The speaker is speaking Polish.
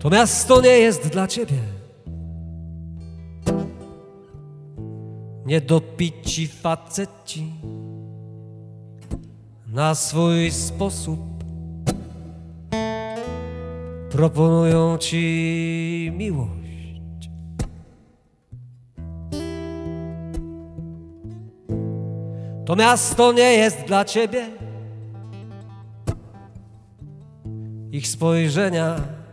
To miasto nie jest dla ciebie. Niedopici faceci na swój sposób proponują ci miłość. To miasto nie jest dla ciebie. Ich spojrzenia